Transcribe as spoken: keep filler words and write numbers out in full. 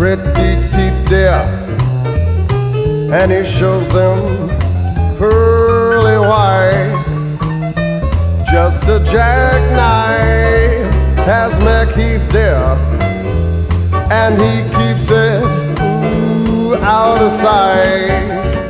pretty teeth there, and he shows them pearly white. Just a jackknife has MacHeath there, and he keeps it ooh, out of sight.